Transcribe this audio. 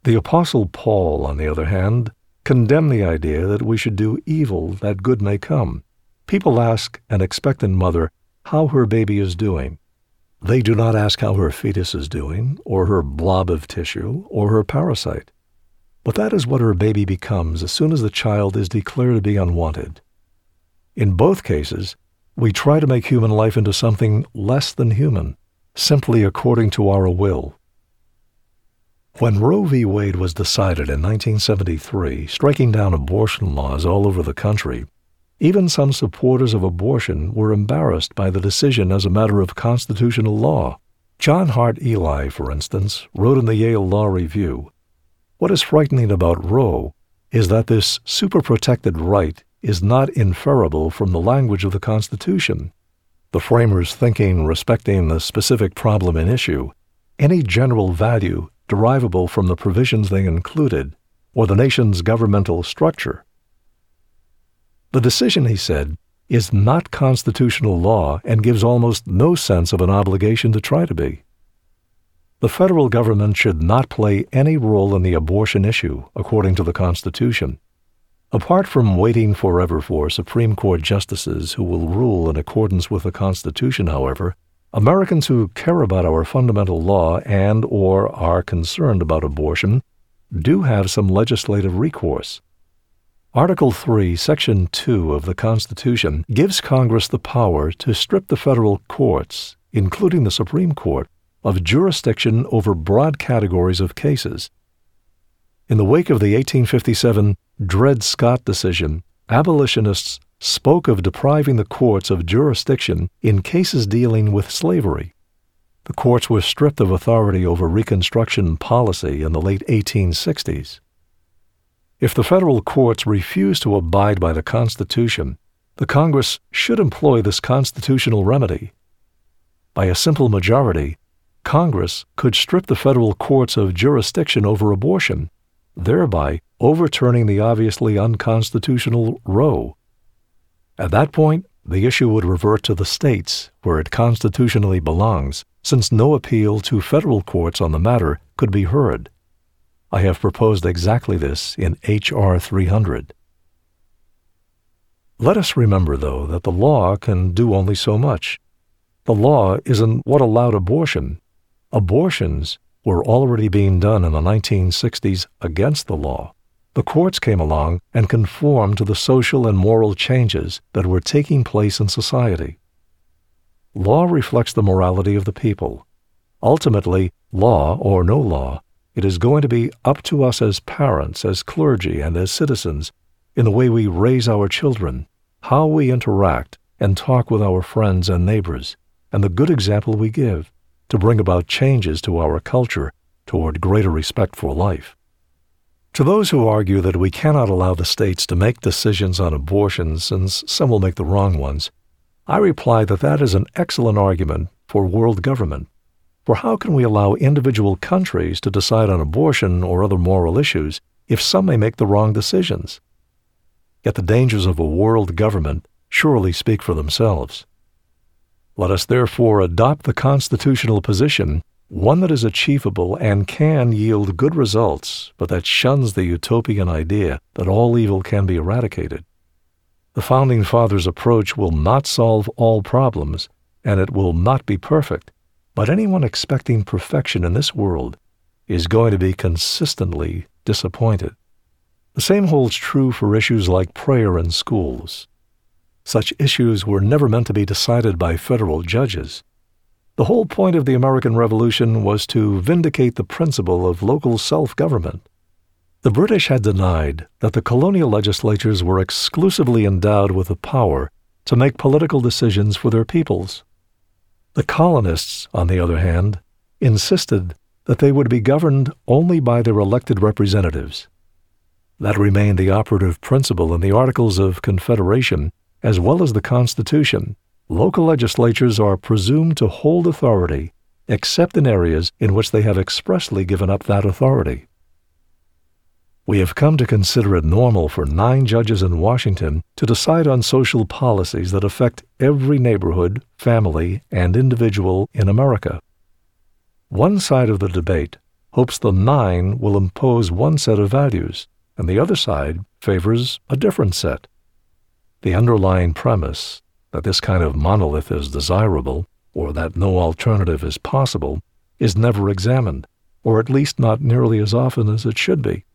The Apostle Paul, on the other hand, condemned the idea that we should do evil that good may come. People ask an expectant mother how her baby is doing. They do not ask how her fetus is doing, or her blob of tissue, or her parasite. But that is what her baby becomes as soon as the child is declared to be unwanted. In both cases, we try to make human life into something less than human, simply according to our will. When Roe v. Wade was decided in 1973, striking down abortion laws all over the country, even some supporters of abortion were embarrassed by the decision as a matter of constitutional law. John Hart Ely, for instance, wrote in the Yale Law Review, "What is frightening about Roe is that this super-protected right is not inferable from the language of the Constitution. The framers thinking respecting the specific problem in issue, any general value derivable from the provisions they included, or the nation's governmental structure. The decision," he said, "is not constitutional law and gives almost no sense of an obligation to try to be. The federal government should not play any role in the abortion issue, according to the Constitution. Apart from waiting forever for Supreme Court justices who will rule in accordance with the Constitution, however, Americans who care about our fundamental law and or are concerned about abortion do have some legislative recourse. Article 3, Section 2 of the Constitution gives Congress the power to strip the federal courts, including the Supreme Court, of jurisdiction over broad categories of cases. In the wake of the 1857 Dred Scott decision, abolitionists spoke of depriving the courts of jurisdiction in cases dealing with slavery. The courts were stripped of authority over Reconstruction policy in the late 1860s. If the federal courts refuse to abide by the Constitution, the Congress should employ this constitutional remedy. By a simple majority, Congress could strip the federal courts of jurisdiction over abortion, thereby overturning the obviously unconstitutional Roe. At that point, the issue would revert to the states, where it constitutionally belongs, since no appeal to federal courts on the matter could be heard. I have proposed exactly this in H.R. 300. Let us remember, though, that the law can do only so much. The law isn't what allowed abortion. Abortions were already being done in the 1960s against the law. The courts came along and conformed to the social and moral changes that were taking place in society. Law reflects the morality of the people. Ultimately, law or no law, it is going to be up to us as parents, as clergy, and as citizens in the way we raise our children, how we interact and talk with our friends and neighbors, and the good example we give to bring about changes to our culture toward greater respect for life. To those who argue that we cannot allow the states to make decisions on abortion since some will make the wrong ones, I reply that that is an excellent argument for world government. For how can we allow individual countries to decide on abortion or other moral issues if some may make the wrong decisions? Yet the dangers of a world government surely speak for themselves. Let us therefore adopt the constitutional position, one that is achievable and can yield good results, but that shuns the utopian idea that all evil can be eradicated. The Founding Fathers' approach will not solve all problems, and it will not be perfect, but anyone expecting perfection in this world is going to be consistently disappointed. The same holds true for issues like prayer in schools. Such issues were never meant to be decided by federal judges. The whole point of the American Revolution was to vindicate the principle of local self-government. The British had denied that the colonial legislatures were exclusively endowed with the power to make political decisions for their peoples. The colonists, on the other hand, insisted that they would be governed only by their elected representatives. That remained the operative principle in the Articles of Confederation as well as the Constitution. Local legislatures are presumed to hold authority, except in areas in which they have expressly given up that authority. We have come to consider it normal for 9 judges in Washington to decide on social policies that affect every neighborhood, family, and individual in America. One side of the debate hopes the 9 will impose one set of values, and the other side favors a different set. The underlying premise that this kind of monolith is desirable, or that no alternative is possible, is never examined, or at least not nearly as often as it should be.